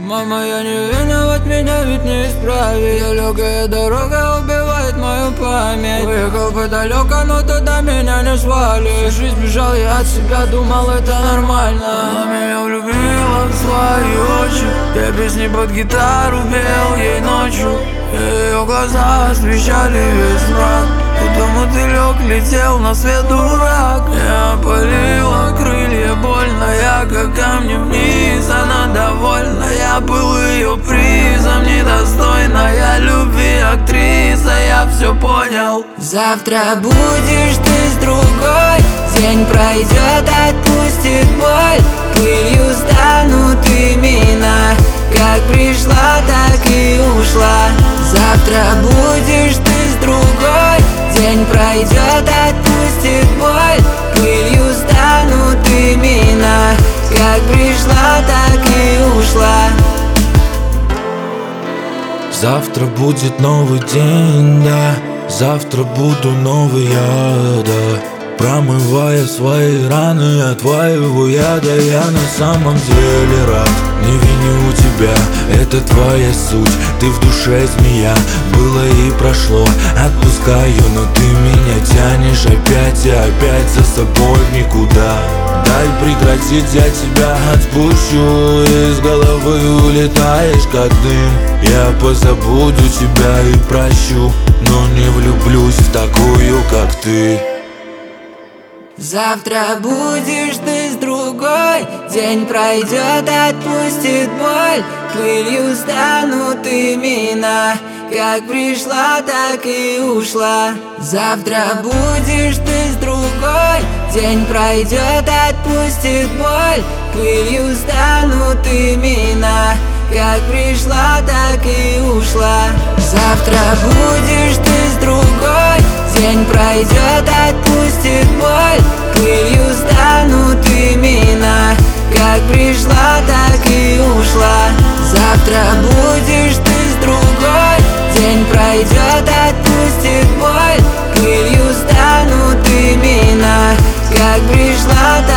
Мама, я не виноват, меня ведь не исправить. Далекая дорога убивает мою память. Уехал подалеку, но туда меня не звали. Всю жизнь бежал я от себя, думал это нормально. Она меня влюбила в свои очи. Я песни под гитару пел ей ночью. Ее глаза освещали весь мрак. Будто мотылек летел на свет дурак. Я опалила крылья, больно, я как камнем вниз. Она довольна, я был ее призом. Недостойная любви актриса, я все понял. Завтра будешь ты с другой. День пройдет, отпустит боль. Пылью станут имена. Как пришла, так и ушла. Завтра будешь ты с другой. День пройдет, отпустит боль. Пылью станут имена. Как пришла, так и ушла. Завтра будет новый день, да. Завтра буду новый я, да. Промывая свои раны от твоего яда. Я на самом деле рад, не виню тебя, это твоя суть. Ты в душе змея, было и прошло. Отпускаю, но ты меня тянешь опять и опять за собой в никуда. Дай прекратить, я тебя отпущу. Из головы улетаешь как дым. Я позабуду тебя и прощу, но не влюблюсь в такую, как ты. Завтра будешь ты с другой. День пройдет, отпустит боль. Пылью станут имена. Как пришла, так и ушла. Завтра будешь ты с другой. День пройдет, отпустит боль. Пылью станут имена. Как пришла, так и ушла. Завтра будешь ты с другой. День пройдет, отпустит боль. Пылью станут имена. Как пришла, так и ушла. Завтра будешь ты с другой. День пройдет, отпустит боль. Пылью станут имена. Как пришла, так